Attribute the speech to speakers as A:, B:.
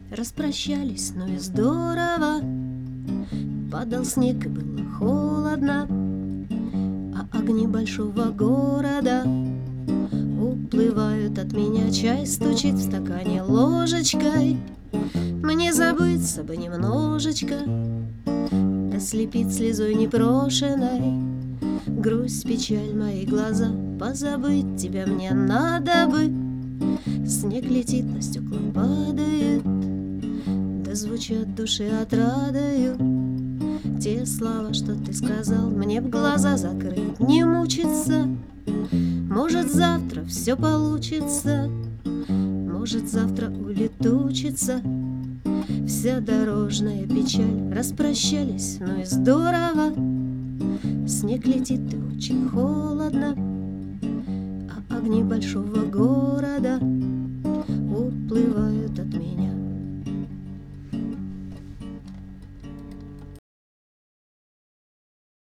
A: Распрощались, ну и здорово. Падал снег и было холодно, а огни большого города уплывают от меня. Чай стучит в стакане ложечкой. Мне забыться бы немножечко, да слепит слезой непрошенной грусть, печаль мои глаза. Позабыть тебя мне надо бы. Снег летит, на стекла падает, да звучат души отрадою те слова, что ты сказал. Мне б глаза закрыть, не мучиться. Может, завтра все получится, может, завтра улетучится вся дорожная печаль. Распрощались, ну и здорово. Снег летит и очень холодно, а огни большого города уплывают от меня.